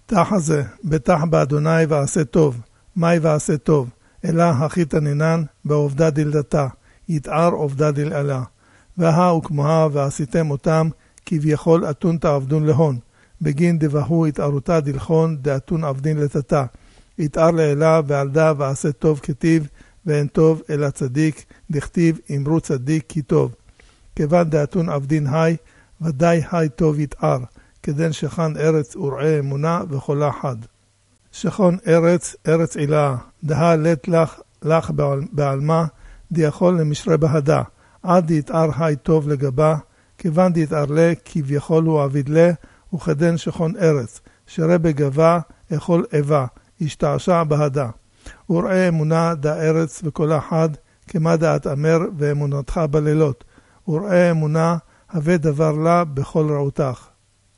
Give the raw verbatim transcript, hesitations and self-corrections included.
תחזה, בטח באדוני ועשה טוב, מי ועשה טוב, אלא הכי תנינן בעובדה דלדתה, יתער עובדה דלעלה. והה וכמוה ועשיתם אותם, כביכול אתון תעבדון להון, בגין דבהו התערותה דלכון, דאתון עבדין לתתה, יתער לעלה ועלדה ועשה טוב כתיב, ואין טוב אלא צדיק, דכתיב אמרו צדיק כי טוב. כיוון דאתון עבדין היי, ודאי היי טוב יתער, כדן שכן ארץ ורעה אמונה וחולה חד. שכון ארץ, ארץ עילה, דה לת לך, לך בעלמה, דיכול למשרה בהדה, עד יתער היי טוב לגבה, כיוון דיתער לה, כביכול הוא עביד לה, וכדן שכון ארץ, שרה בגבה, אכול איבה, השתעשע בהדה. וראה אמונה דה ארץ וכל אחד, כמה דעת אמר ואמונתך בלילות. וראה אמונה, הווה דבר לה בכל רעותך.